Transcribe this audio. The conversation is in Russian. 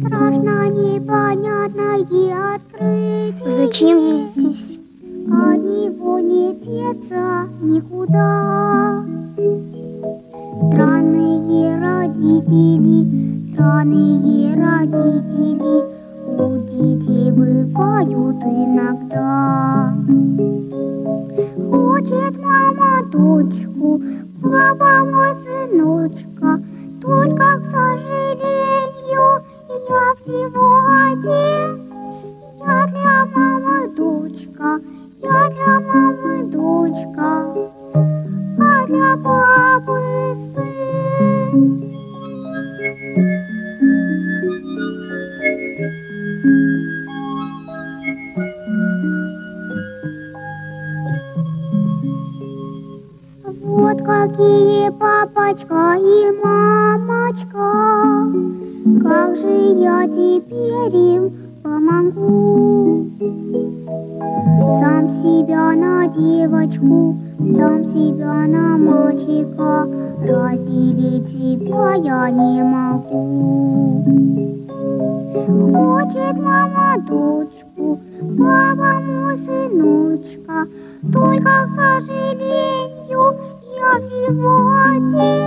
Страшно непонятное открытие. Зачем я здесь? От него не деться никуда. Странные родители у детей бывают иногда. Хочет мама дочку, папа мой сыночка, только, к сожалению, я всего один. Я для мамы дочка, я для мамы дочка, а для папы сын. Вот какие папочка и мамочка, как же я теперь им помогу? Сам себя на девочку, сам себя на мальчика, разделить себя я не могу. Хочет мама дочку, папа мой сыночка, только, к сожалению, я всего один.